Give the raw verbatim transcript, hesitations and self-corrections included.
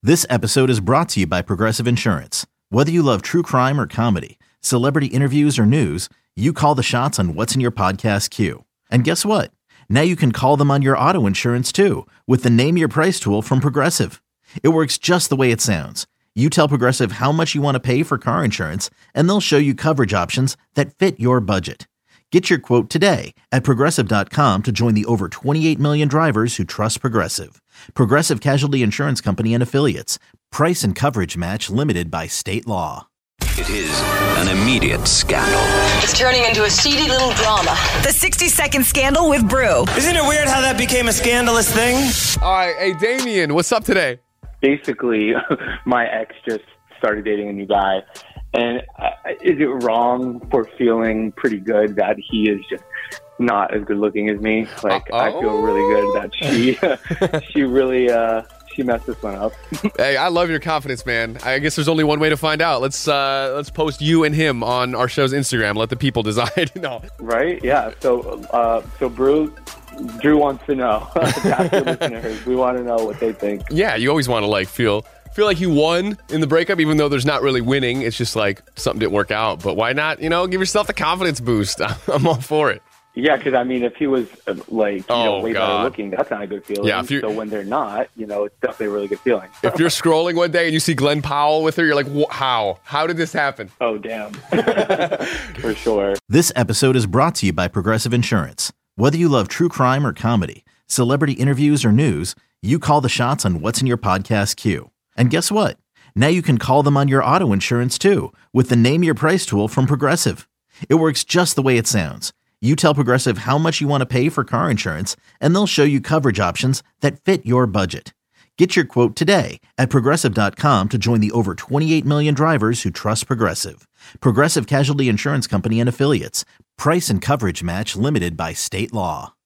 This episode is brought to you by Progressive Insurance. Whether you love true crime or comedy, celebrity interviews or news, you call the shots on what's in your podcast queue. And guess what? Now you can call them on your auto insurance too with the Name Your Price tool from Progressive. It works just the way it sounds. You tell Progressive how much you want to pay for car insurance, and they'll show you coverage options that fit your budget. Get your quote today at Progressive dot com to join the over twenty-eight million drivers who trust Progressive. Progressive Casualty Insurance Company and Affiliates. Price and coverage match limited by state law. It is an immediate scandal. It's turning into a seedy little drama. The sixty second Scandal with Brew. Isn't it weird how that became a scandalous thing? All right, hey, Damien, what's up today? Basically, my ex just started dating a new guy. And uh, is it wrong for feeling pretty good that he is just not as good looking as me? Like, Uh-oh. I feel really good that she she really uh, she messed this one up. Hey, I love your confidence, man. I guess there's only one way to find out. Let's uh, let's post you and him on our show's Instagram. Let the people decide. No, right? Yeah. So uh, so Brew. Drew wants to know. That's the listeners. We want to know what they think. Yeah, you always want to like feel. feel like you won in the breakup, even though there's not really winning. It's just like something didn't work out. But why not, you know, give yourself the confidence boost? I'm all for it. Yeah, because, I mean, if he was, uh, like, you oh, know, way God. better looking, that's not a good feeling. Yeah, if so when they're not, you know, it's definitely a really good feeling. If you're scrolling one day and you see Glenn Powell with her, you're like, how? How did this happen? Oh, damn. For sure. This episode is brought to you by Progressive Insurance. Whether you love true crime or comedy, celebrity interviews or news, you call the shots on what's in your podcast queue. And guess what? Now you can call them on your auto insurance too with the Name Your Price tool from Progressive. It works just the way it sounds. You tell Progressive how much you want to pay for car insurance, and they'll show you coverage options that fit your budget. Get your quote today at Progressive dot com to join the over twenty-eight million drivers who trust Progressive. Progressive Casualty Insurance Company and Affiliates. Price and coverage match limited by state law.